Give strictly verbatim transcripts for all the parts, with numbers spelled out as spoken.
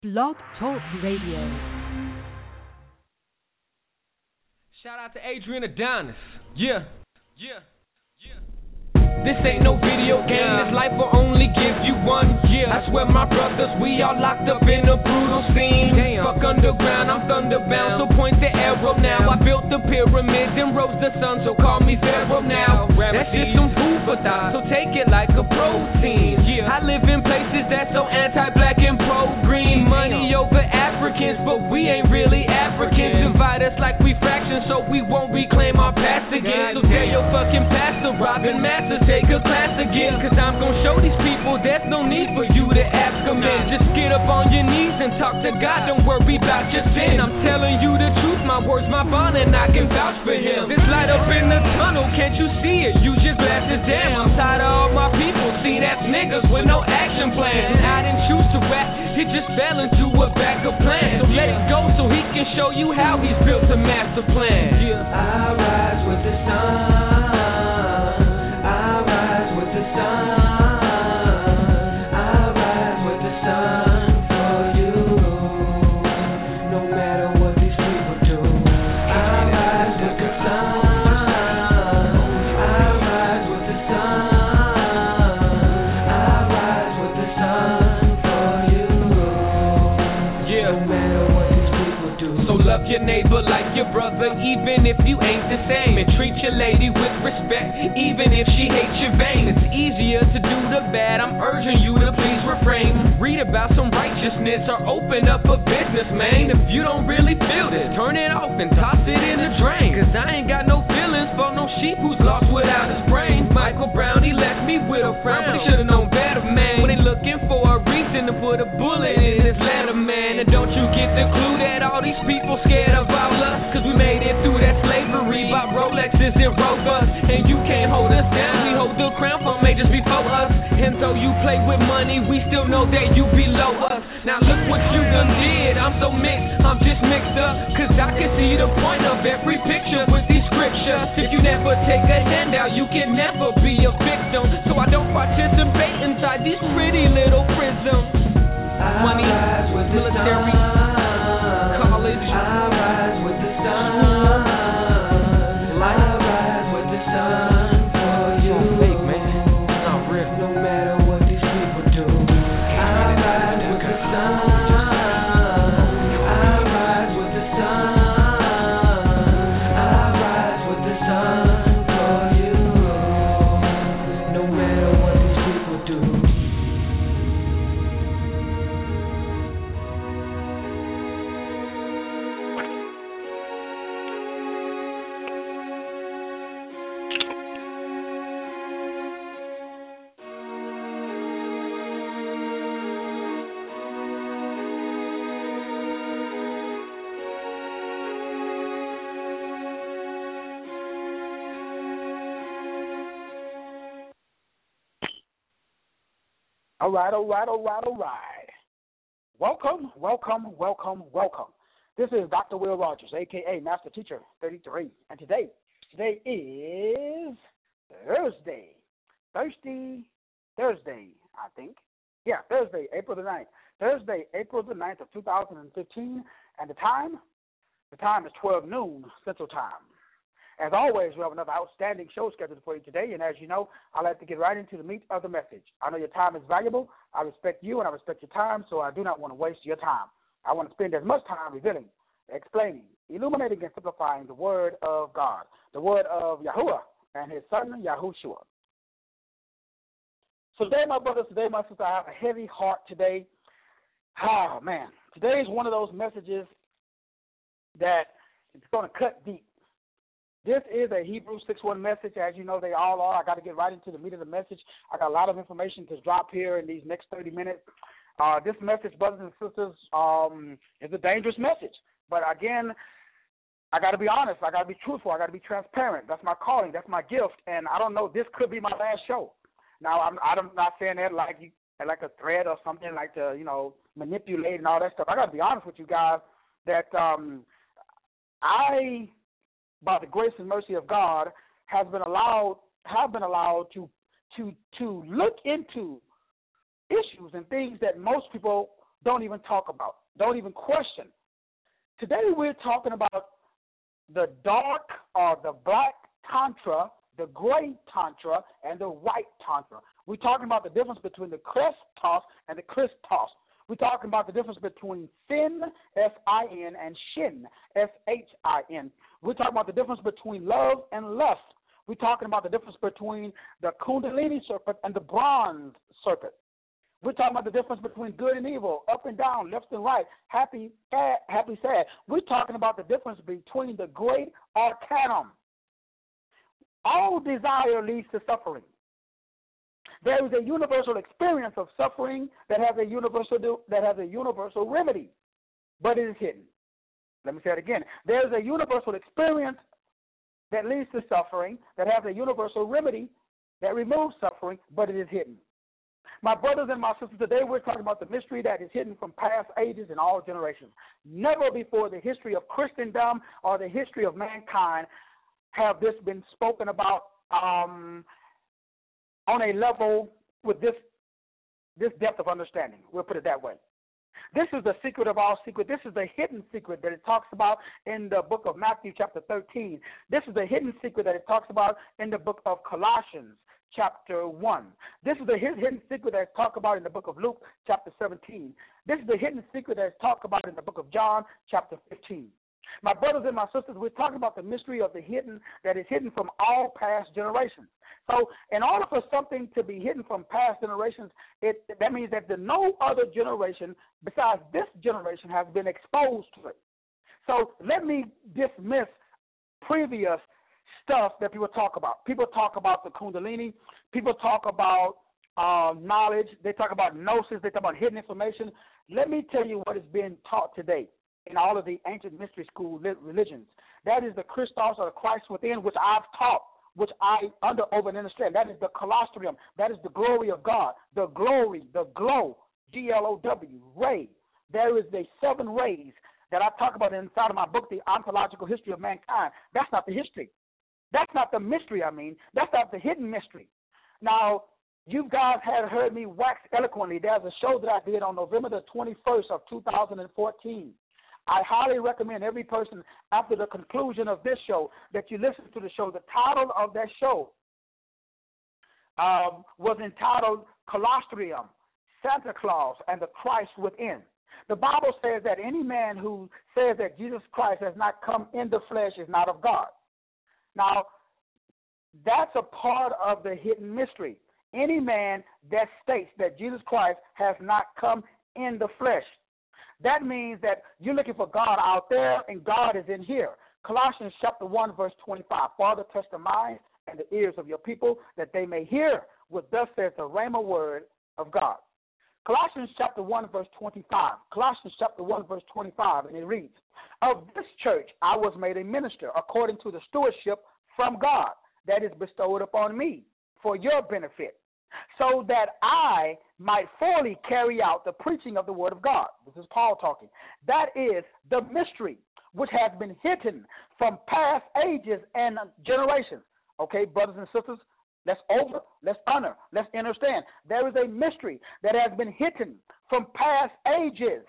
Blog Talk Radio. Shout out to Adrian Adonis. Yeah, yeah, yeah. This ain't no video game, yeah. This life will only give you one. Yeah, I swear my brothers, we all locked up in a brutal scene. Damn. Fuck underground, I'm thunderbound, so point the arrow now. I built the pyramids and rose the sun, so call me Pharaoh now. That's just some food for thought, so take it like a protein. Yeah, I live in places that's so anti-black and pro-green. Money over Africans, but we ain't really Africans. Divide us like we fractions, so we won't reclaim our past again. So tell your fucking pastor, Robin Masters, take a class again, cause I'm gon' show these people there's no need for you to ask them in. Just get up on your knees and talk to God, don't worry about your sin. I'm telling you the truth, my words, my bond, and I can vouch for him. This light up in the tunnel, can't you see it? Use your glasses, damn, I'm tired of all my people. See, that's niggas with no action plan. And I didn't choose to rap, it just fell into a backup plan. So let it go so he can show you how he's built a master plan. Yeah. I rise with the sun. Your neighbor like your brother, even if you ain't the same. And treat your lady with respect, even if she hates your vein. It's easier to do the bad, I'm urging you to please refrain. Read about some righteousness or open up a business, man. If you don't really feel this, turn it off and toss it in the drain. Cause I ain't got no feelings for no sheep who's lost without his brain. Michael Brown, he left me with a frown, but he should've known better, man. When they looking for a reason to put a bullet in his letter, man. And don't you get the clue that all these people scared of all us? Cause we made it through that slavery, bought Rolexes and Rovers, and you can't hold us down. We hold the crown for majors before us, and though you play with money, we still know that you below us. Now look what you done did, I'm so mixed, I'm just mixed up. Cause I can see the point of every picture with these scriptures. If you never take a handout, you can never be a victim. So I don't participate inside these pretty little prisms. Money, military, college, I rise with the sun. I rise with the sun for you. Fake, man. It's not real. No matter what these people do, I rise with the sun. I rise with the sun. I rise with the sun for you. No matter what these people do. All right, all right, all right, all right. Welcome, welcome, welcome, welcome. This is Doctor Will Rogers, a k a. Master Teacher thirty-three. And today, today is Thursday. Thursday, Thursday, I think. Yeah, Thursday, April the ninth. Thursday, April the ninth of two thousand fifteen. And the time? The time is twelve noon Central Time. As always, we have another outstanding show scheduled for you today, and as you know, I like to get right into the meat of the message. I know your time is valuable. I respect you, and I respect your time, so I do not want to waste your time. I want to spend as much time revealing, explaining, illuminating, and simplifying the Word of God, the Word of Yahuwah and His Son, Yahushua. So today, my brothers, today, my sisters, I have a heavy heart today. Oh, man. Today is one of those messages that it's going to cut deep. This is a Hebrew six one message. As you know, they all are. I got to get right into the meat of the message. I got a lot of information to drop here in these next thirty minutes. Uh, this message, brothers and sisters, um, is a dangerous message. But again, I got to be honest. I got to be truthful. I got to be transparent. That's my calling. That's my gift. And I don't know. This could be my last show. Now, I'm, I'm not saying that like you, like a threat or something like to, you know, manipulate and all that stuff. I got to be honest with you guys that um, I, by the grace and mercy of God, has been allowed have been allowed to to to look into issues and things that most people don't even talk about, don't even question. Today we're talking about the dark or the black tantra, the gray tantra, and the white tantra. We're talking about the difference between the crest toss and the Christos. We're talking about the difference between sin, S I N, and shin, S H I N. We're talking about the difference between love and lust. We're talking about the difference between the Kundalini serpent and the bronze serpent. We're talking about the difference between good and evil, up and down, left and right, happy, sad, happy, sad. We're talking about the difference between the great arcanum. All desire leads to suffering. There is a universal experience of suffering that has a universal that has a universal remedy, but it is hidden. Let me say it again. There is a universal experience that leads to suffering that has a universal remedy that removes suffering, but it is hidden. My brothers and my sisters, today we're talking about the mystery that is hidden from past ages and all generations. Never before the history of Christendom or the history of mankind have this been spoken about um, on a level with this this depth of understanding. We'll put it that way. This is the secret of all secrets. This is the hidden secret that it talks about in the book of Matthew chapter thirteen. This is the hidden secret that it talks about in the book of Colossians chapter one. This is the hidden secret that is talked about in the book of Luke chapter seventeen. This is the hidden secret that is talked about in the book of John chapter fifteen. My brothers and my sisters, we're talking about the mystery of the hidden that is hidden from all past generations. So in order for something to be hidden from past generations, it, that means that the, no other generation besides this generation has been exposed to it. So let me dismiss previous stuff that people talk about. People talk about the Kundalini. People talk about uh, knowledge. They talk about gnosis. They talk about hidden information. Let me tell you what is being taught today in all of the ancient mystery school religions. That is the Christos or the Christ within, which I've taught, which I under over and understand. That is the colostrum. That is the glory of God. The glory, the glow, G L O W, ray. There is the seven rays that I talk about inside of my book, The Ontological History of Mankind. That's not the history. That's not the mystery, I mean. That's not the hidden mystery. Now, you guys had heard me wax eloquently. There's a show that I did on November the twenty-first of two thousand fourteen. I highly recommend every person, after the conclusion of this show, that you listen to the show. The title of that show um, was entitled Colostrum, Santa Claus, and the Christ Within. The Bible says that any man who says that Jesus Christ has not come in the flesh is not of God. Now, that's a part of the hidden mystery. Any man that states that Jesus Christ has not come in the flesh. That means that you're looking for God out there and God is in here. Colossians chapter one, verse twenty-five. Father, touch the minds and the ears of your people that they may hear what thus says the rhema word of God. Colossians chapter one, verse twenty-five. Colossians chapter one, verse twenty-five, and it reads, of this church I was made a minister according to the stewardship from God that is bestowed upon me for your benefit, so that I might fully carry out the preaching of the word of God. This is Paul talking. That is the mystery which has been hidden from past ages and generations. Okay, brothers and sisters, let's over, let's honor, let's understand. There is a mystery that has been hidden from past ages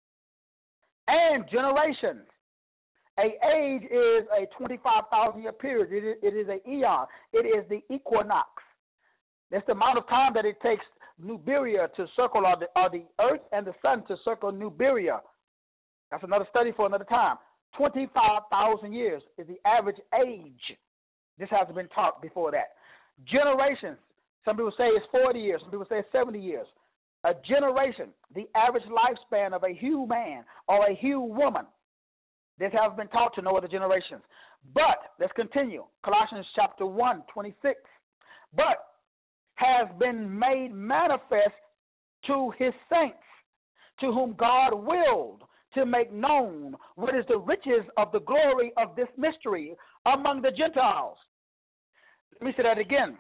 and generations. A age is a twenty-five thousand year period. It is, it is an eon. It is the equinox. That's the amount of time that it takes Nuberia to circle, or the, or the earth and the sun to circle Nuberia. That's another study for another time. twenty-five thousand years is the average age. This hasn't been taught before that. Generations. Some people say it's forty years. Some people say it's seventy years. A generation, the average lifespan of a human or a human woman. This has been taught to no other generations. But, let's continue. Colossians chapter one, twenty-six. But has been made manifest to his saints, to whom God willed to make known what is the riches of the glory of this mystery among the Gentiles. Let me say that again.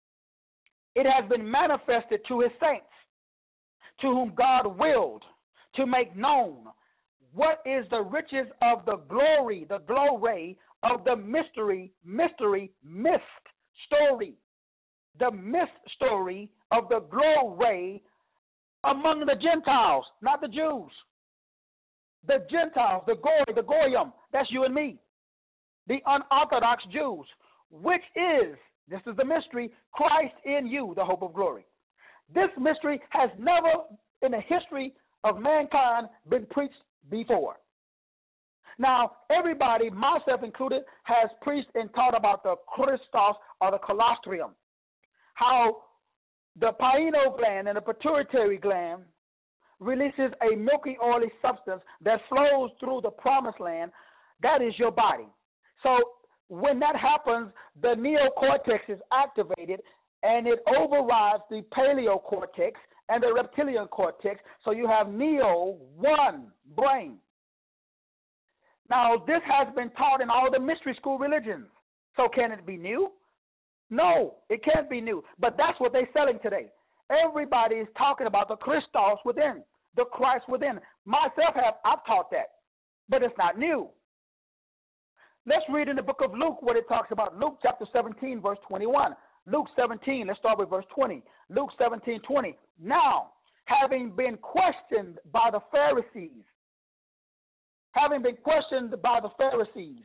It has been manifested to his saints, to whom God willed to make known what is the riches of the glory, the glory of the mystery, mystery, mist story. The mist story of the glory among the Gentiles, not the Jews. The Gentiles, the Goy, the Goyim, that's you and me. The unorthodox Jews, which is, this is the mystery, Christ in you, the hope of glory. This mystery has never in the history of mankind been preached before. Now, everybody, myself included, has preached and taught about the Christos or the colostrum, how the pineal gland and the pituitary gland releases a milky, oily substance that flows through the promised land. That is your body. So when that happens, the neocortex is activated, and it overrides the paleocortex and the reptilian cortex, so you have neo one brain. Now, this has been taught in all the mystery school religions. So can it be new? No, it can't be new. But that's what they're selling today. Everybody is talking about the Christos within, the Christ within. Myself, have I've taught that, but it's not new. Let's read in the book of Luke what it talks about. Luke chapter seventeen, verse twenty-one. Luke seventeen, let's start with verse twenty. Luke seventeen, twenty. Now, having been questioned by the Pharisees, having been questioned by the Pharisees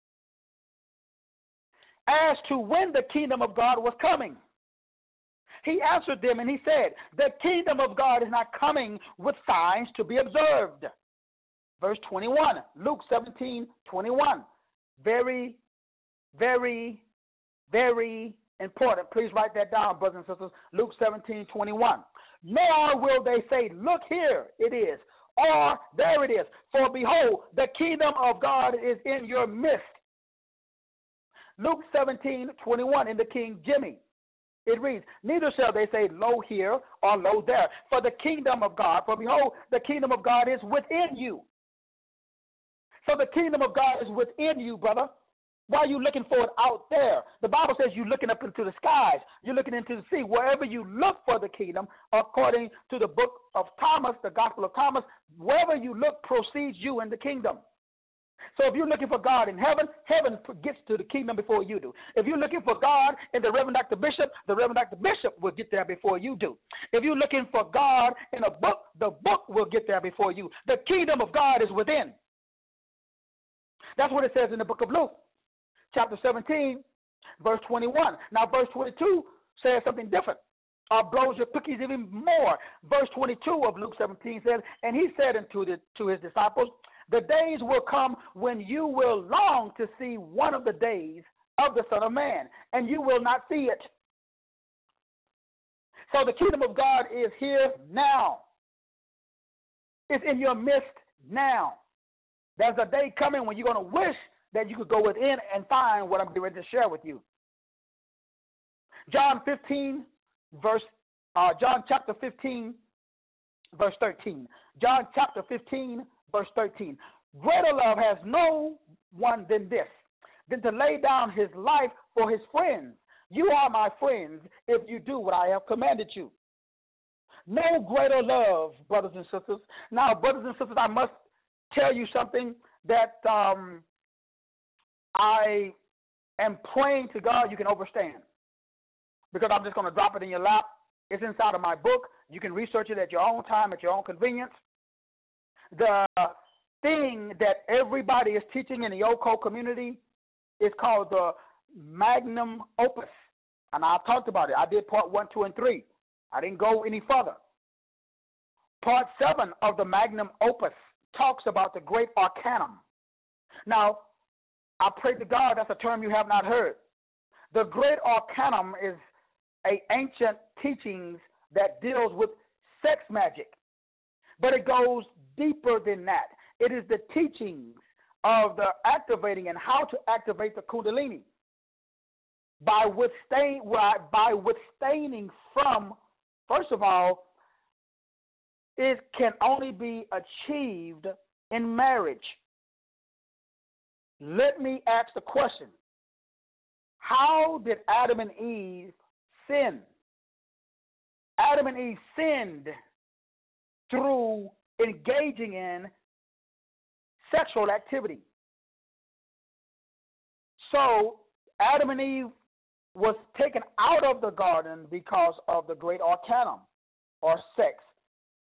as to when the kingdom of God was coming, he answered them and he said, the kingdom of God is not coming with signs to be observed. Verse twenty-one, Luke seventeen, twenty-one. Very, very, very important. Please write that down, brothers and sisters. Luke seventeen, twenty-one. Nor will they say, look here it is, or there it is. For behold, the kingdom of God is in your midst. Luke seventeen, twenty-one in the King Jimmy. It reads, neither shall they say, lo here or lo there. For the kingdom of God, for behold, the kingdom of God is within you. So the kingdom of God is within you, brother. Why are you looking for it out there? The Bible says you're looking up into the skies. You're looking into the sea. Wherever you look for the kingdom, according to the book of Thomas, the Gospel of Thomas, wherever you look proceeds you in the kingdom. So if you're looking for God in heaven, heaven gets to the kingdom before you do. If you're looking for God in the Reverend Doctor Bishop, the Reverend Doctor Bishop will get there before you do. If you're looking for God in a book, the book will get there before you. The kingdom of God is within. That's what it says in the book of Luke, chapter seventeen, verse twenty-one. Now, verse twenty-two says something different. Uh, blows your cookies even more. Verse twenty-two of Luke seventeen says, and he said unto the, to his disciples, the days will come when you will long to see one of the days of the Son of Man, and you will not see it. So the kingdom of God is here now. It's in your midst now. There's a day coming when you're going to wish that you could go within and find what I'm getting ready to share with you. John fifteen, verse, uh, John chapter fifteen, verse thirteen. John chapter fifteen, verse thirteen. Greater love has no one than this, than to lay down his life for his friends. You are my friends if you do what I have commanded you. No greater love, brothers and sisters. Now, brothers and sisters, I must tell you something that um, I am praying to God you can understand, because I'm just going to drop it in your lap. It's inside of my book. You can research it at your own time, at your own convenience. The thing that everybody is teaching in the occult community is called the magnum opus, and I talked about it. I did part one, two, and three. I didn't go any further. Part seven of the magnum opus talks about the great arcanum. Now, I pray to God that's a term you have not heard. The great arcanum is an ancient teachings that deals with sex magic, but it goes deeper than that. It is the teachings of the activating and how to activate the Kundalini by withstand, by withstanding from, first of all, it can only be achieved in marriage. Let me ask the question. How did Adam and Eve sin? Adam and Eve sinned through engaging in sexual activity. So Adam and Eve was taken out of the garden because of the great arcanum, or sex.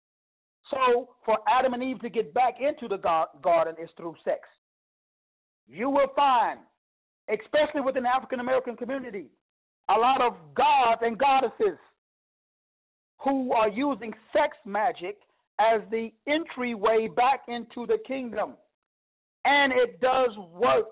So for Adam and Eve to get back into the garden is through sex. You will find, especially within the African American community, a lot of gods and goddesses who are using sex magic as the entryway back into the kingdom. And it does work.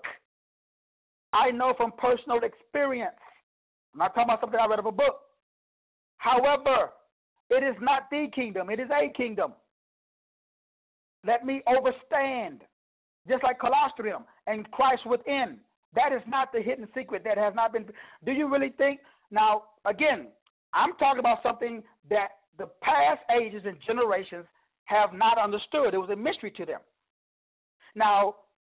I know from personal experience. I'm not talking about something I read of a book. However, it is not the kingdom. It is a kingdom. Let me overstand. Just like colostrum and Christ within. That is not the hidden secret that has not been. Do you really think? Now, again, I'm talking about something that the past ages and generations have not understood. It was a mystery to them. Now,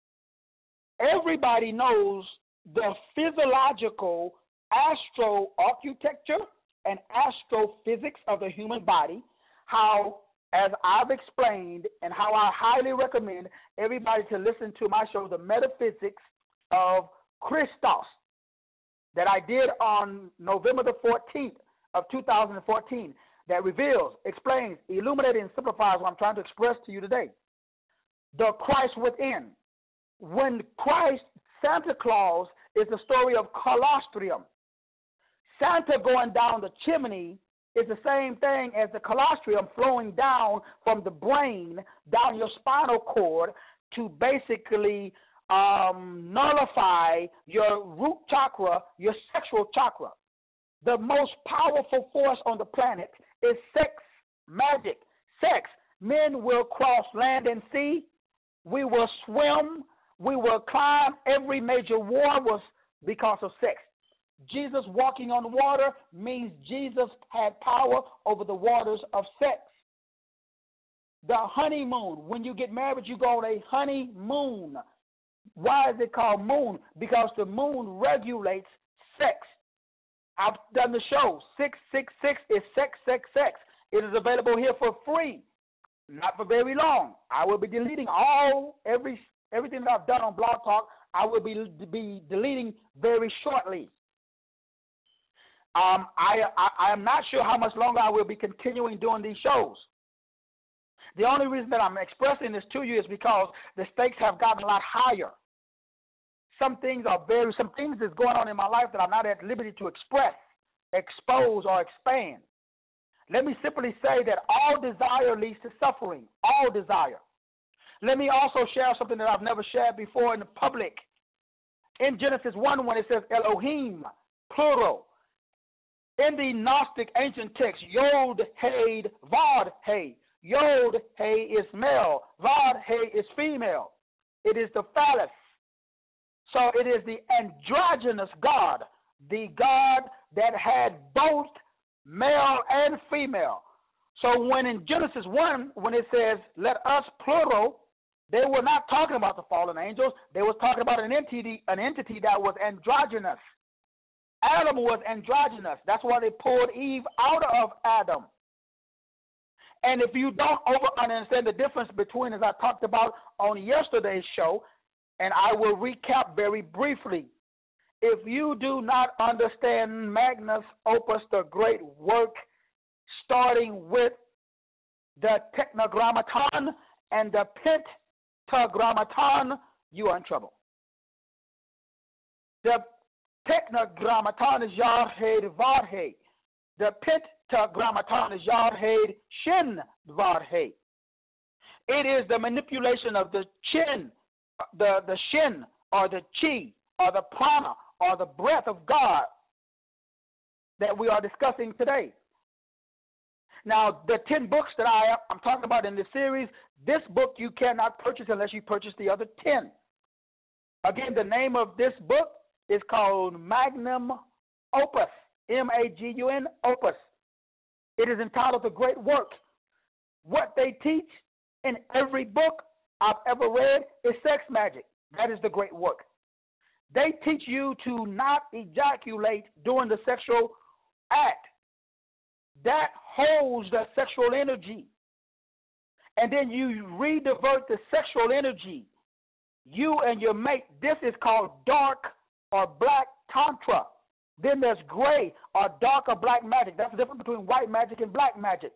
everybody knows the physiological astro-architecture and astrophysics of the human body, how, as I've explained, and how I highly recommend everybody to listen to my show, The Metaphysics of Christos, that I did on November the fourteenth of two thousand fourteen, that reveals, explains, illuminates, and simplifies what I'm trying to express to you today. The Christ within. When Christ, Santa Claus, is the story of colostrum. Santa going down the chimney is the same thing as the colostrum flowing down from the brain down your spinal cord to basically um, nullify your root chakra, your sexual chakra. The most powerful force on the planet is sex, magic, sex. Men will cross land and sea. We will swim. We will climb. Every major war was because of sex. Jesus walking on water means Jesus had power over the waters of sex. The honeymoon, when you get married, you go on a honeymoon. Why is it called moon? Because the moon regulates sex. I've done the show. six six six is sex, sex, sex. It is available here for free. Not for very long. I will be deleting all, every everything that I've done on Blog Talk. I will be, be deleting very shortly. Um, I, I I am not sure how much longer I will be continuing doing these shows. The only reason that I'm expressing this to you is because the stakes have gotten a lot higher. Some things are very, some things is going on in my life that I'm not at liberty to express, expose, or expand. Let me simply say that all desire leads to suffering. All desire. Let me also share something that I've never shared before in the public. In Genesis one, when it says Elohim, plural. In the Gnostic ancient text, Yod, He, Vod, He. Yod, He is male. Vod, He is female. It is the phallus. So it is the androgynous God, the God that had both male and female. So when in Genesis one, when it says, let us, plural, they were not talking about the fallen angels. They were talking about an entity, an entity that was androgynous. Adam was androgynous. That's why they pulled Eve out of Adam. And if you don't over understand the difference between, as I talked about on yesterday's show, and I will recap very briefly, if you do not understand Magnus Opus, the great work, starting with the Tetragrammaton and the Pentagram, you are in trouble. The Tetragrammaton is Yod He Vod He. The Pentagram is Yod He Shin Vod He. It is the manipulation of the chin, the, the shin, or the chi, or the prana, or the breath of God that we are discussing today. Now, the ten books that I, I'm talking about in this series, this book you cannot purchase unless you purchase the other ten. Again, the name of this book is called Magnum Opus, M A G U N, Opus. It is entitled The Great Work. What they teach in every book I've ever read is sex magic. That is the great work. They teach you to not ejaculate during the sexual act. That holds the sexual energy. And then you redivert the sexual energy. You and your mate, this is called dark or black tantra. Then there's gray or dark or black magic. That's the difference between white magic and black magic.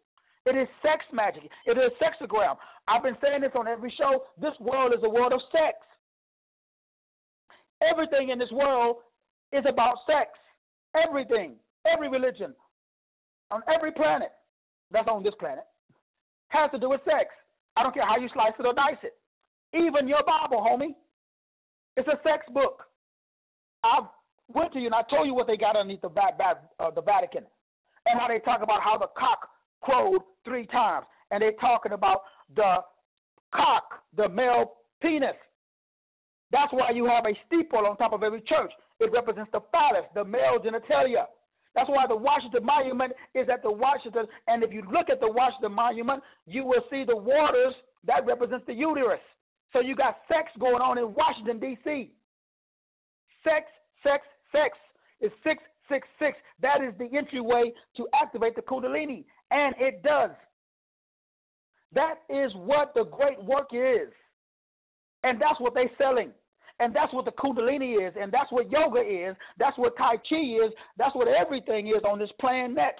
It is sex magic. It is sexagram. I've been saying this on every show. This world is a world of sex. Everything in this world is about sex. Everything, every religion, on every planet that's on this planet has to do with sex. I don't care how you slice it or dice it. Even your Bible, homie, it's a sex book. I went to you and I told you what they got underneath the, uh, the Vatican and how they talk about how the cock crowed three times. And they're talking about the cock, the male penis. That's why you have a steeple on top of every church. It represents the phallus, the male genitalia. That's why the Washington Monument is at the Washington. And if you look at the Washington Monument, you will see the waters that represents the uterus. So you got sex going on in Washington, D C Sex, sex, sex is six six six. That is the entryway to activate the Kundalini, and it does. That is what the great work is, and that's what they're selling, and that's what the Kundalini is, and that's what yoga is, that's what Tai Chi is, that's what everything is on this planet.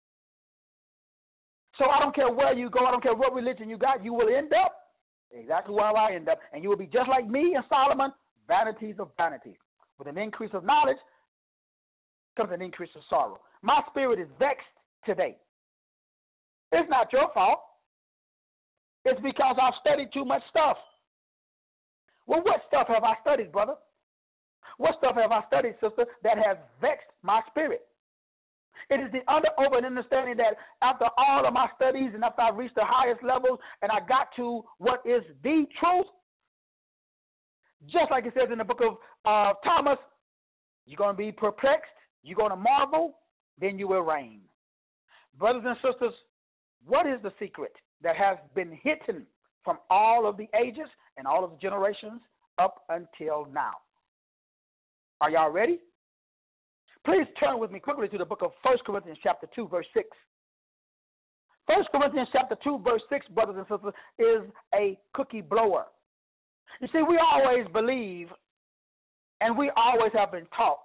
So I don't care where you go, I don't care what religion you got, you will end up exactly where I end up, and you will be just like me and Solomon, vanities of vanities. With an increase of knowledge comes an increase of sorrow. My spirit is vexed today. It's not your fault. It's because I've studied too much stuff. Well, what stuff have I studied, brother? What stuff have I studied, sister, that has vexed my spirit? It is the under over and understanding that after all of my studies and after I reached the highest levels and I got to what is the truth, just like it says in the book of uh, Thomas, you're going to be perplexed, you're going to marvel, then you will reign. Brothers and sisters, what is the secret that has been hidden from all of the ages and all of the generations up until now? Are y'all ready? Please turn with me quickly to the book of First Corinthians chapter two, verse six. First Corinthians chapter two, verse six, brothers and sisters, is a cookie blower. You see, we always believe and we always have been taught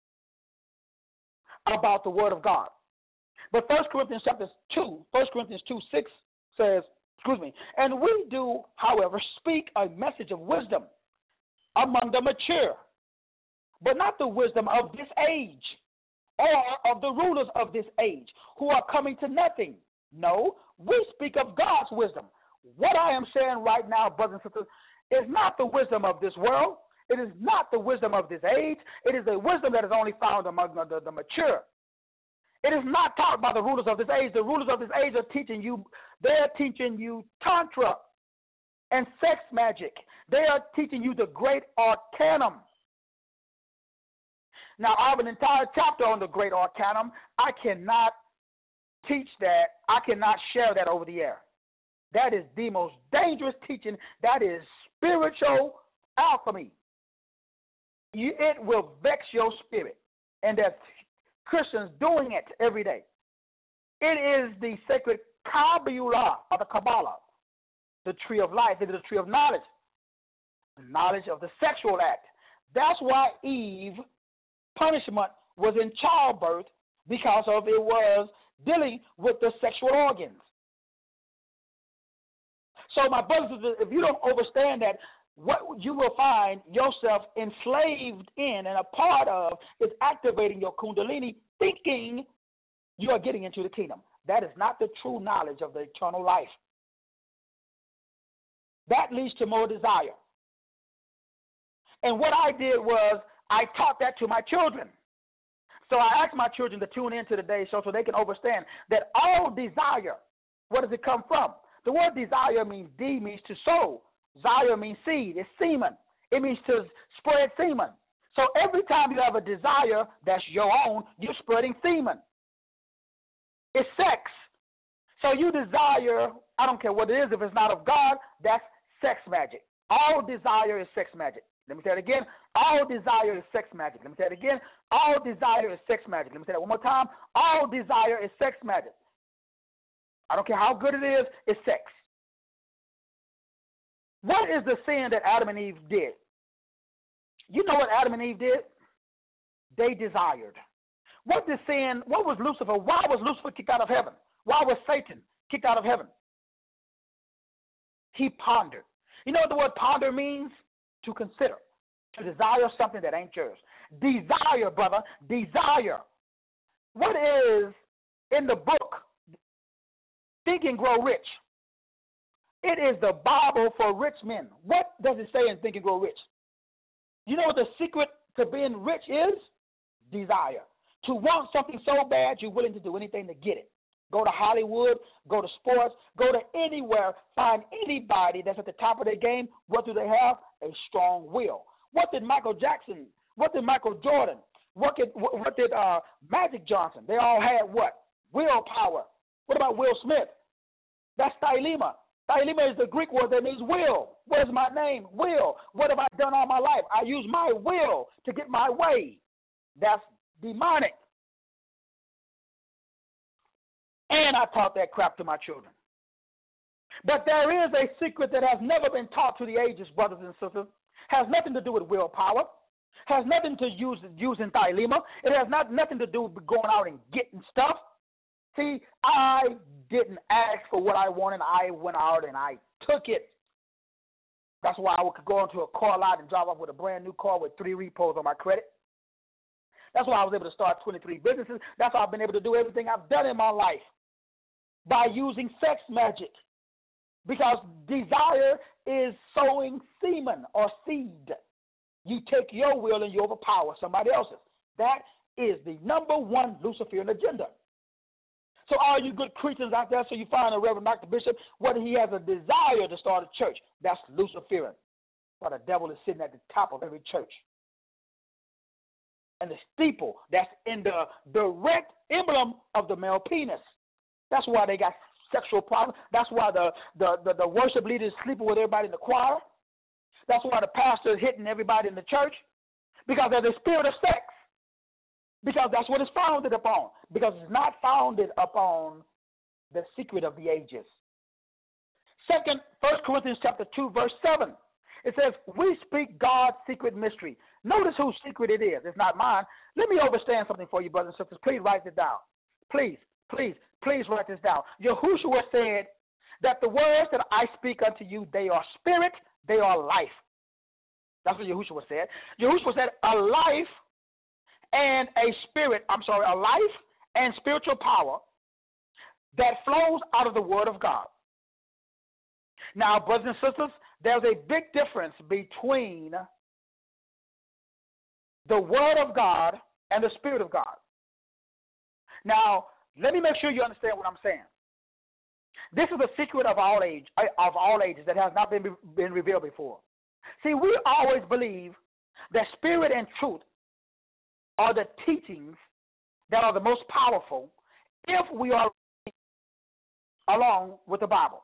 about the Word of God. But First Corinthians chapter two, First Corinthians two, six says, excuse me, and we do, however, speak a message of wisdom among the mature, but not the wisdom of this age or of the rulers of this age who are coming to nothing. No, we speak of God's wisdom. What I am saying right now, brothers and sisters, is not the wisdom of this world. It is not the wisdom of this age. It is a wisdom that is only found among the, the, the mature. It is not taught by the rulers of this age. The rulers of this age are teaching you, they're teaching you tantra and sex magic. They are teaching you the great arcanum. Now, I have an entire chapter on the great arcanum. I cannot teach that. I cannot share that over the air. That is the most dangerous teaching. That is spiritual alchemy. You, it will vex your spirit. And there's Christians doing it every day. It is the sacred Kabbalah of the Kabbalah, the tree of life. It is the tree of knowledge, the knowledge of the sexual act. That's why Eve punishment was in childbirth, because of it was dealing with the sexual organs. So my brothers, if you don't understand that, what you will find yourself enslaved in and a part of is activating your Kundalini, thinking you are getting into the kingdom. That is not the true knowledge of the eternal life. That leads to more desire. And what I did was I taught that to my children. So I asked my children to tune into today's show so they can understand that all desire, where does it come from? The word desire means D means to sow. Zire means seed. It's semen. It means to spread semen. So every time you have a desire that's your own, you're spreading semen. It's sex. So you desire, I don't care what it is, if it's not of God, that's sex magic. All desire is sex magic. Let me say it again. All desire is sex magic. Let me say it again. All desire is sex magic. Let me say that one more time. All desire is sex magic. I don't care how good it is, it's sex. What is the sin that Adam and Eve did? You know what Adam and Eve did? They desired. What did sin, what was Lucifer? Why was Lucifer kicked out of heaven? Why was Satan kicked out of heaven. He pondered. You know what the word ponder means? To consider, to desire something that ain't yours. Desire, brother, desire. What is in the book, Think and Grow Rich? It is the Bible for rich men. What does it say in Think and Grow Rich? You know what the secret to being rich is? Desire. To want something so bad, you're willing to do anything to get it. Go to Hollywood, go to sports, go to anywhere, find anybody that's at the top of their game. What do they have? A strong will. What did Michael Jackson, what did Michael Jordan, what did, what did uh, Magic Johnson? They all had what? Willpower. What about Will Smith? That's Thyelema. Thyelema is the Greek word that means will. What is my name? Will. What have I done all my life? I use my will to get my way. That's demonic. And I taught that crap to my children. But there is a secret that has never been taught to the ages, brothers and sisters. Has nothing to do with willpower. Has nothing to use using Thyelema. It has not nothing to do with going out and getting stuff. See, I didn't ask for what I wanted. I went out and I took it. That's why I could go into a car lot and drive off with a brand new car with three repos on my credit. That's why I was able to start twenty-three businesses. That's why I've been able to do everything I've done in my life. By using sex magic. Because desire is sowing semen or seed. You take your will and you overpower somebody else's. That is the number one Luciferian agenda. So all you good Christians out there, so you find a Reverend Doctor Bishop, whether he has a desire to start a church, that's Luciferian. But the devil is sitting at the top of every church. And the steeple, that's in the direct emblem of the male penis. That's why they got sexual problems. That's why the, the, the, the worship leader is sleeping with everybody in the choir. That's why the pastor is hitting everybody in the church. Because there's a spirit of sex. Because that's what it's founded upon. Because it's not founded upon the secret of the ages. Second, First Corinthians chapter two, verse seven. It says, we speak God's secret mystery. Notice whose secret it is. It's not mine. Let me understand something for you, brothers and sisters. Please write this down. Please, please, please write this down. Yahushua said that the words that I speak unto you, they are spirit, they are life. That's what Yahushua said. Yahushua said a life and a spirit, I'm sorry, a life and spiritual power that flows out of the word of God. Now, brothers and sisters, there's a big difference between the word of God and the spirit of God. Now, let me make sure you understand what I'm saying. This is the secret of all age, of all ages that has not been, been revealed before. See, we always believe that spirit and truth are the teachings that are the most powerful if we are along with the Bible.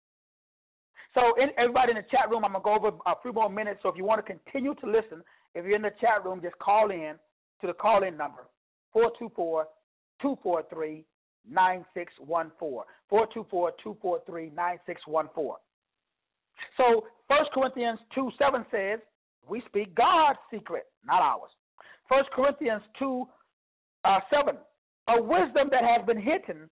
So in, everybody in the chat room, I'm going to go over a few more minutes. So if you want to continue to listen, if you're in the chat room, just call in to the call-in number, four two four, two four three, nine six one four, four two four, two four three, nine six one four. So First Corinthians two seven says, we speak God's secret, not ours. First Corinthians two seven, a wisdom that has been hidden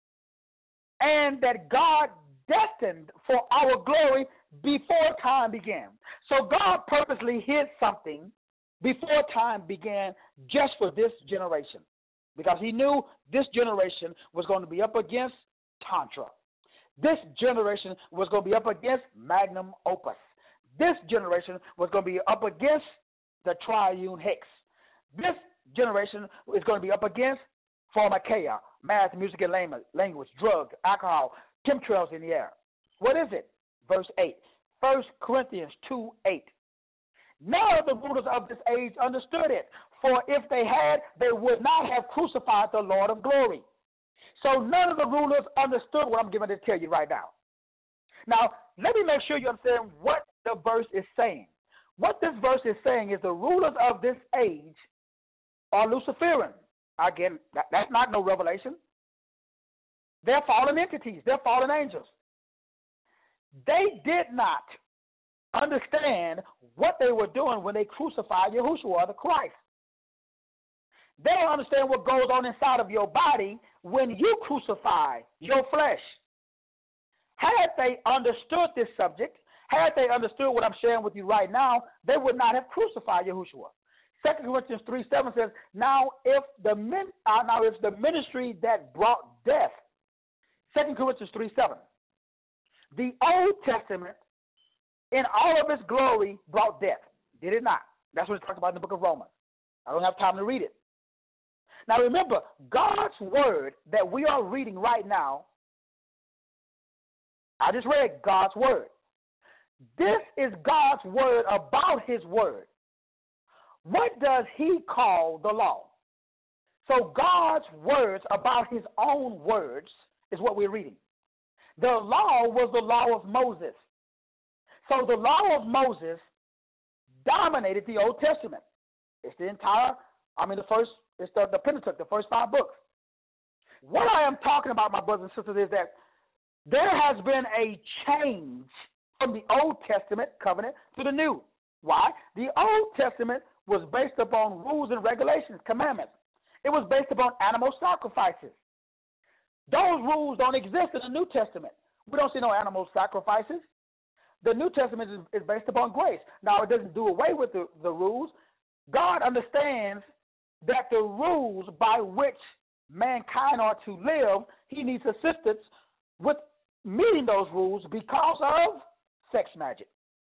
and that God destined for our glory before time began. So God purposely hid something before time began just for this generation, because he knew this generation was going to be up against Tantra. This generation was going to be up against Magnum Opus. This generation was going to be up against the Triune Hex. This generation is going to be up against pharmakeia, math, music, and language, drug, alcohol, chemtrails in the air. What is it? Verse eight. First Corinthians two eight. None of the rulers of this age understood it, for if they had, they would not have crucified the Lord of glory. So none of the rulers understood what I'm going to tell you right now. Now, let me make sure you understand what the verse is saying. What this verse is saying is the rulers of this age are Luciferian. Again, that, that's not no revelation. They're fallen entities. They're fallen angels. They did not understand what they were doing when they crucified Yahushua, the Christ. They don't understand what goes on inside of your body when you crucify your flesh. Had they understood this subject, had they understood what I'm sharing with you right now, they would not have crucified Yahushua. Second Corinthians three seven says, now if the min, uh, now if the ministry that brought death, Second Corinthians three seven, the Old Testament in all of its glory brought death. Did it not? That's what it talks about in the book of Romans. I don't have time to read it. Now remember, God's word that we are reading right now, I just read God's word. This is God's word about his word. What does he call the law? So God's words about his own words is what we're reading. The law was the law of Moses. So the law of Moses dominated the Old Testament. It's the entire, I mean the first, it's the, the Pentateuch, the first five books. What I am talking about, my brothers and sisters, is that there has been a change from the Old Testament covenant to the New. Why? The Old Testament was based upon rules and regulations, commandments. It was based upon animal sacrifices. Those rules don't exist in the New Testament. We don't see no animal sacrifices. The New Testament is, is based upon grace. Now, it doesn't do away with the, the rules. God understands that the rules by which mankind are to live, he needs assistance with meeting those rules because of sex magic.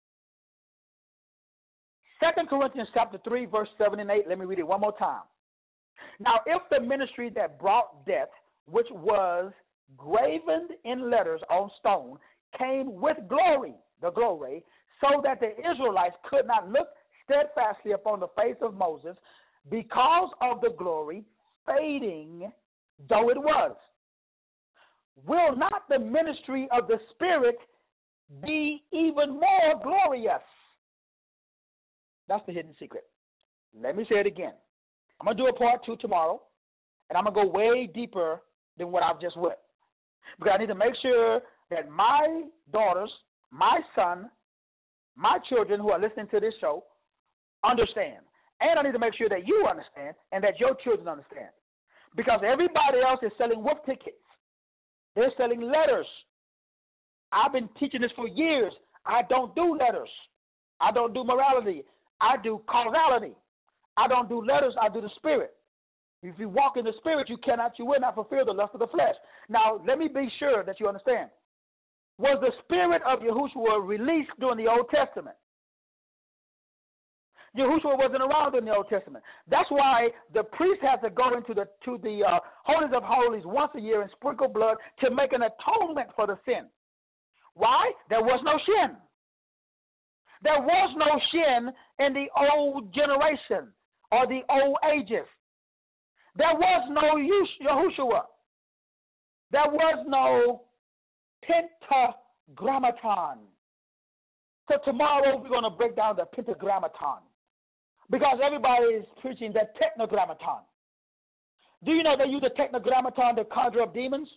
Second Corinthians chapter three, verse seven and eight. Let me read it one more time. Now, if the ministry that brought death, which was graven in letters on stone, came with glory, the glory, so that the Israelites could not look steadfastly upon the face of Moses because of the glory, fading though it was, will not the ministry of the Spirit be even more glorious? That's the hidden secret. Let me say it again. I'm going to do a part two tomorrow, and I'm going to go way deeper than what I've just went. Because I need to make sure that my daughters, my son, my children who are listening to this show understand. And I need to make sure that you understand and that your children understand. Because everybody else is selling wolf tickets. They're selling letters. I've been teaching this for years. I don't do letters. I don't do morality. I do causality. I don't do letters. I do the spirit. If you walk in the spirit, you cannot, you will not fulfill the lust of the flesh. Now, let me be sure that you understand. Was the spirit of Yahushua released during the Old Testament? Yahushua wasn't around in the Old Testament. That's why the priest has to go into the to the uh, holies of holies once a year and sprinkle blood to make an atonement for the sin. Why? There was no sin. There was no sin in the old generation or the old ages. There was no Yahushua. There was no Pentagrammaton. So tomorrow we're going to break down the Pentagrammaton because everybody is preaching the Technogrammaton. Do you know they use the Technogrammaton to conjure up demons?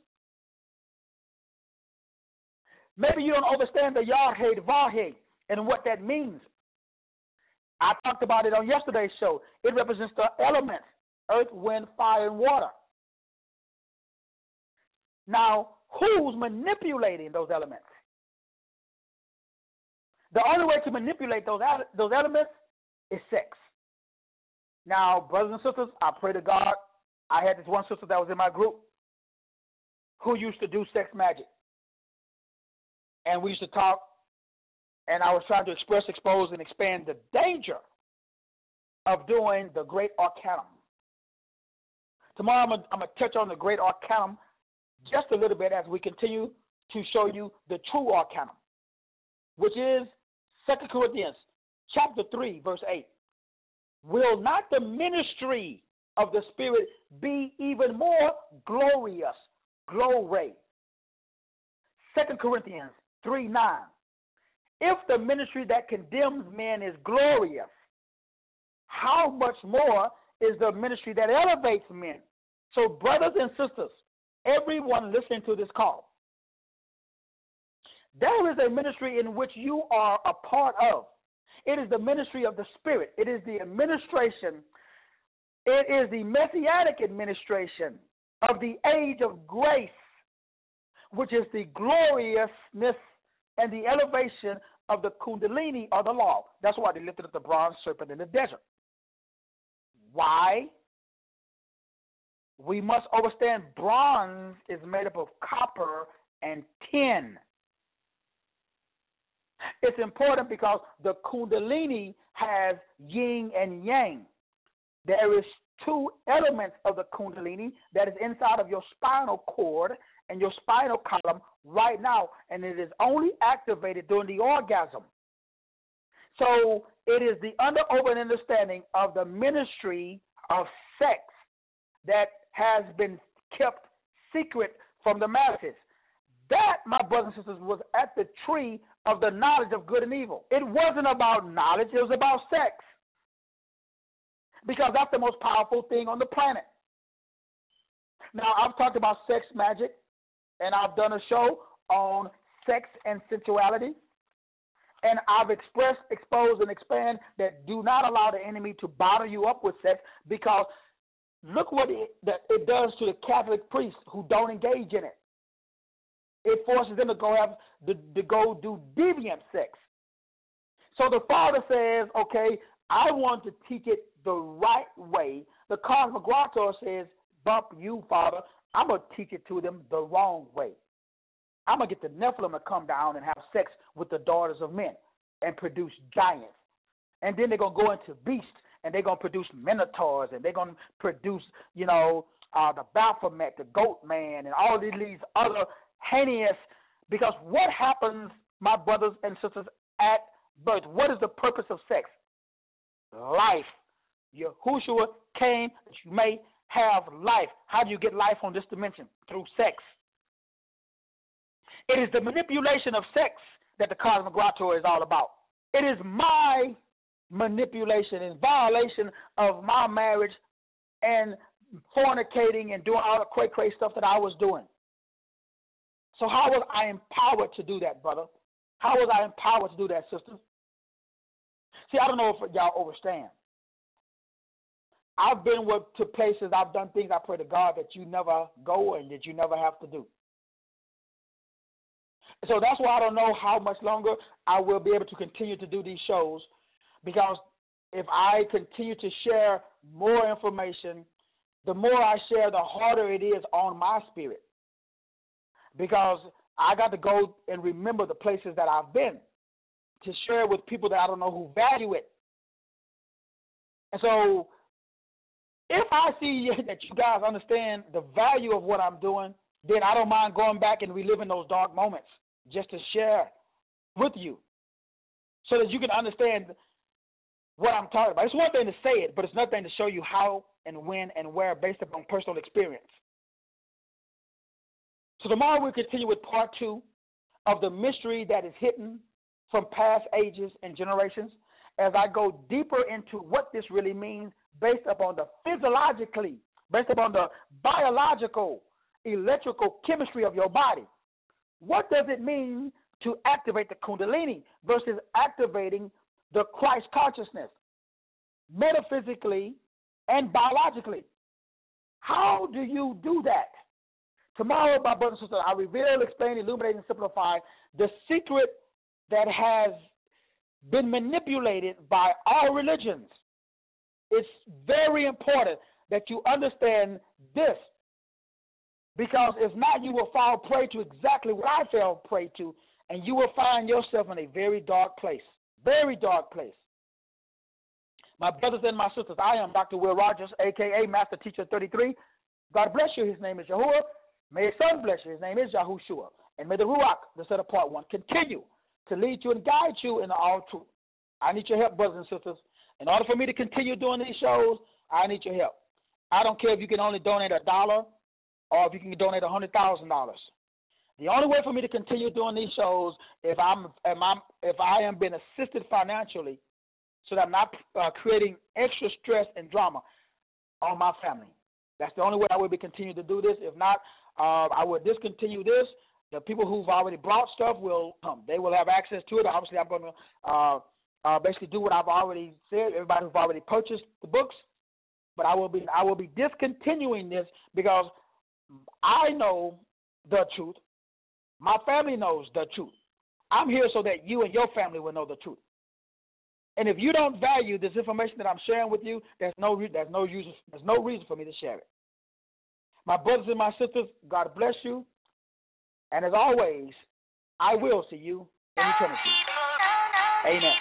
Maybe you don't understand the Yahweh, Vaheh, and what that means. I talked about it on yesterday's show. It represents the elements, earth, wind, fire, and water. Now, who's manipulating those elements? The only way to manipulate those, those elements is sex. Now, brothers and sisters, I pray to God. I had this one sister that was in my group who used to do sex magic. And we used to talk, and I was trying to express, expose, and expand the danger of doing the great arcanum. Tomorrow I'm going to touch on the great arcanum just a little bit as we continue to show you the true arcanum, which is Second Corinthians chapter three, verse eight. Will not the ministry of the Spirit be even more glorious? Glory. Second Corinthians three nine. If the ministry that condemns men is glorious, how much more is the ministry that elevates men? So, brothers and sisters, everyone listening to this call, there is a ministry in which you are a part of. It is the ministry of the Spirit. It is the administration. It is the messianic administration of the age of grace, which is the gloriousness and the elevation of the Kundalini or the law. That's why they lifted up the bronze serpent in the desert. Why? We must understand bronze is made up of copper and tin. It's important because the Kundalini has yin and yang. There is two elements of the Kundalini that is inside of your spinal cord and your spinal column right now, and it is only activated during the orgasm. So it is the under open understanding of the ministry of sex that has been kept secret from the masses. That, my brothers and sisters, was at the tree of the knowledge of good and evil. It wasn't about knowledge, it was about sex. Because that's the most powerful thing on the planet. Now, I've talked about sex magic, and I've done a show on sex and sensuality. And I've expressed, exposed, and expand that do not allow the enemy to bother you up with sex, because look what it, that it does to the Catholic priests who don't engage in it. It forces them to go have to, to go do deviant sex. So the Father says, okay, I want to teach it the right way. The Cosmoglotter says, bump you, Father. I'm going to teach it to them the wrong way. I'm going to get the Nephilim to come down and have sex with the daughters of men and produce giants. And then they're going to go into beasts, and they're going to produce minotaurs, and they're going to produce, you know, uh, the Baphomet, the goat man, and all these other heinous. Because what happens, my brothers and sisters, at birth? What is the purpose of sex? Life. Yahushua came that you may have life. How do you get life on this dimension? Through sex. It is the manipulation of sex that the Cosmoglotter is all about. It is my manipulation and violation of my marriage and fornicating and doing all the cray cray stuff that I was doing. So how was I empowered to do that, brother? How was I empowered to do that, sister? See, I don't know if y'all understand. I've been with, to places, I've done things, I pray to God, that you never go and that you never have to do. So that's why I don't know how much longer I will be able to continue to do these shows, because if I continue to share more information, the more I share, the harder it is on my spirit. Because I got to go and remember the places that I've been to share with people that I don't know who value it. And so if I see that you guys understand the value of what I'm doing, then I don't mind going back and reliving those dark moments just to share with you so that you can understand what I'm talking about. It's one thing to say it, but it's another thing to show you how and when and where based upon personal experience. So tomorrow we'll continue with part two of the mystery that is hidden from past ages and generations, as I go deeper into what this really means based upon the physiologically, based upon the biological, electrical chemistry of your body. What does it mean to activate the Kundalini versus activating the Christ consciousness, metaphysically and biologically? How do you do that? Tomorrow, my brothers and sisters, I reveal, explain, illuminate, and simplify the secret that has been manipulated by all religions. It's very important that you understand this, because if not, you will fall prey to exactly what I fell prey to, and you will find yourself in a very dark place, very dark place. My brothers and my sisters, I am Doctor Will Rogers, a k a. Master Teacher thirty-three. God bless you. His name is Yahuwah. May His Son bless you. His name is Yahushua. And may the Ruach, the set apart one, continue to lead you and guide you in all truth. I need your help, brothers and sisters. In order for me to continue doing these shows, I need your help. I don't care if you can only donate a dollar or if you can donate one hundred thousand dollars. The only way for me to continue doing these shows, if I'm, if I'm, if I am being assisted financially, so that I'm not uh, creating extra stress and drama on my family. That's the only way I will be continuing to do this. If not, uh, I will discontinue this. The people who've already brought stuff will come. They will have access to it. Obviously, I'm going to uh, uh, basically do what I've already said. Everybody who's already purchased the books, but I will be I will be discontinuing this because I know the truth. My family knows the truth. I'm here so that you and your family will know the truth. And if you don't value this information that I'm sharing with you, there's no re- there's no reason there's no reason for me to share it. My brothers and my sisters, God bless you. And as always, I will see you in eternity. Amen.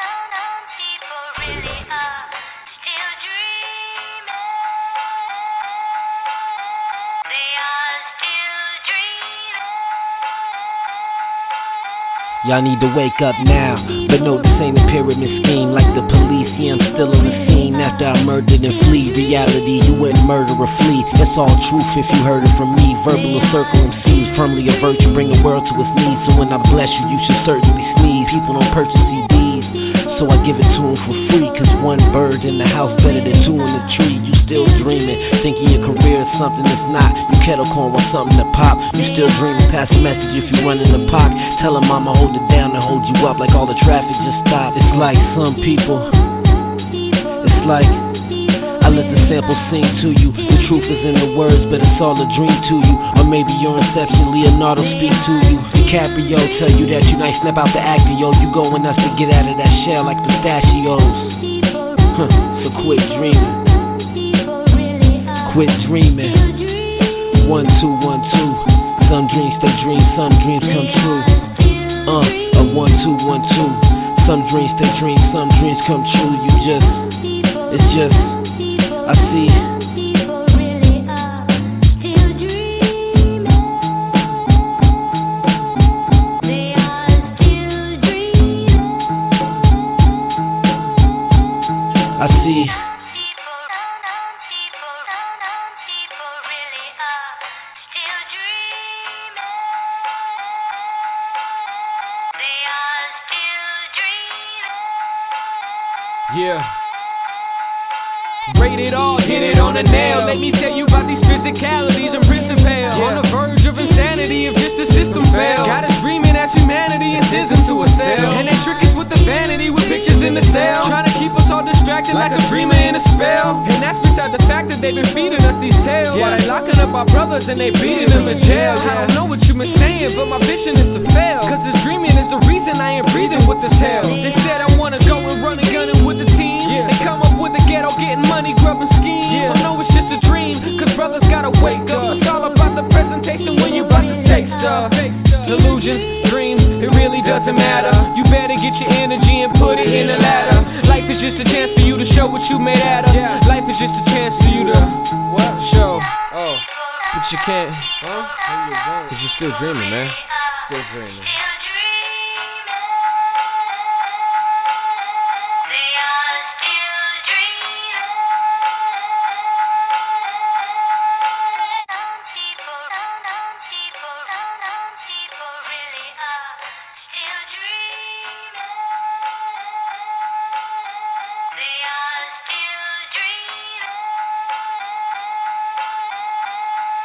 Y'all need to wake up now, but no, this ain't a pyramid scheme like the police. Yeah, I'm still on the scene after I murdered and flee. Reality, you wouldn't murder or flee. That's all truth if you heard it from me. Verbal or circle M Cs, firmly a virtue, bring the world to its knees. So when I bless you, you should certainly sneeze. People don't purchase C Ds, so I give it to them for free. Cause one bird in the house better than two in the tree. You still dreaming, thinking your career is something that's not. You kettle corn want something to pop. You still dreaming, pass a message if you run in the pocket. Tell them I'ma hold it down and hold you up like all the traffic just stopped. It's like some people, it's like I let the sample sing to you. The truth is in the words, but it's all a dream to you. Or maybe your inception, Leonardo speak to you. DiCaprio tell you that you nice, snap out the actor, yo. You going us to get out of that shell like pistachios. Huh, so quit dreaming. Quit dreaming. One, two, one, two. Some dreams stay dreams, some dreams come true. Uh, a one, two, one, two. Some dreams stay dreams, some dreams come true. You just, it's just, I see. I see. Yeah. Rated all, hit it on the nail. Let me tell you about these physicalities and prison pale. Yeah. On the verge of insanity if just the system fails. Got us dreaming as humanity and sends them to a cell. And they trick us with the vanity with pictures in the cell. Trying to keep us all distracted like, like a dreamer in a spell. And that's beside the fact that they've been feeding us these tales. Yeah. While they locking up our brothers and they beating them in jail. Yeah. I don't know what you've been saying, but my vision is to fail. Cause this dreaming is the reason I ain't breathing with this hell. They said I wanna go and run and gunning with the team. Yeah. They come up with the ghetto, getting money, grubbing schemes. Yeah. I know it's just a dream, cause brothers gotta wake up. It's all about the presentation when you about to take stuff. Delusions, dreams, it really doesn't matter. You better get your energy and put it in the ladder. Life is just a chance for you to show what you made out of. Yeah. Life is just a chance for you to what? Show. Oh, but you can't, huh? Cause you're still dreaming, man.